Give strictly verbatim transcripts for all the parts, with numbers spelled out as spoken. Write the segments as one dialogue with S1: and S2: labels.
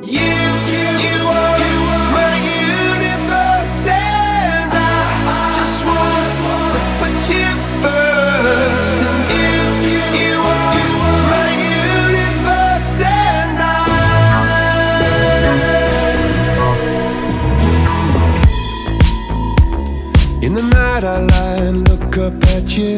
S1: You, you are my universe, and I just want to put you first. And you, you are my universe, and I. In the night I lie and look up at you.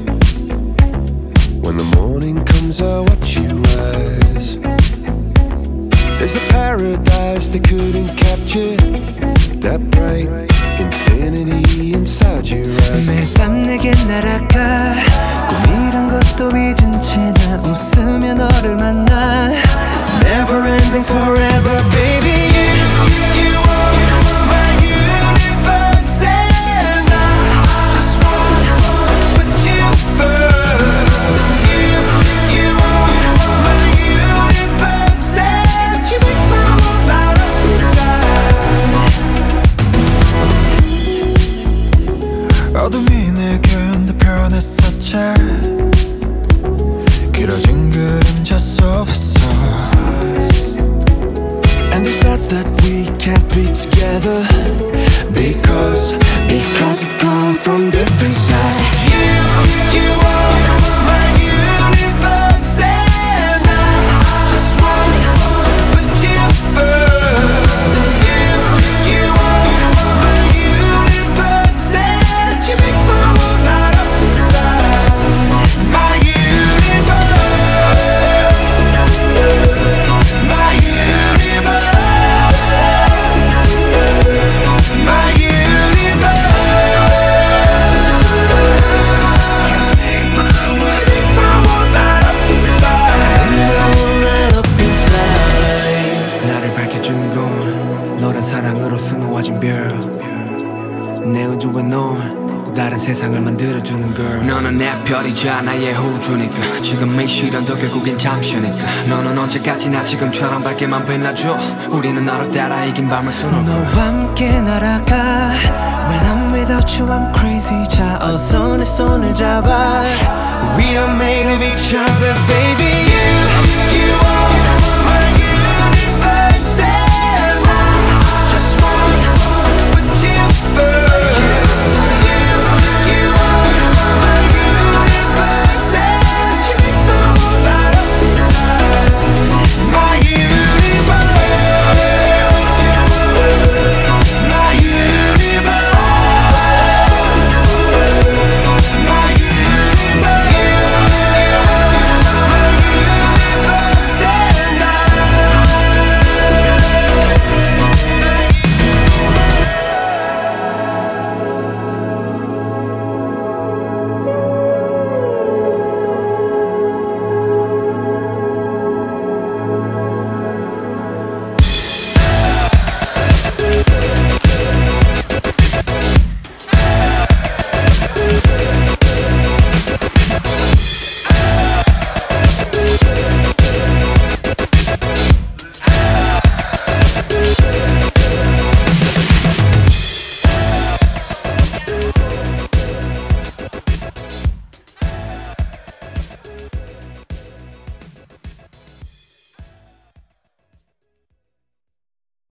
S1: When the morning comes I watch you rise. There's a paradise they couldn't capture, that bright infinity inside your eyes.
S2: 매일 밤 내게 날아가 꿈이란 것도 잊은 채 나 웃으며 너를 만나. Never ending forever baby. You, you are my universe, and I just want to put you first. You, you are my universe, and you make my world light up inside.
S3: 어둠이 내겐 더 변했었지. 길어진 그림자 속에서.
S2: And they said that we can't be together because, because we come from different sides.
S1: You, you are my universe, and I just want to put you first. You, you are my universe, and you make my world light up inside. My universe, my universe, my universe.
S2: 나를 밝혀주는 건 너란 사랑으로 수놓아진 별. 내 우주에 넌 다른 세상을 만들어주는 girl. 너는 내 별이자 나의 호주니까. 지금 이 시련도 결국엔 잠시니까. 너는 언제까지나 지금처럼 밝게만 빛나줘. 우리는 너를 따라 이긴 밤을 수놓고 너와 함께 날아가. When I'm without you I'm crazy. 자 어서 내 손을 잡아. We are made of each other baby. You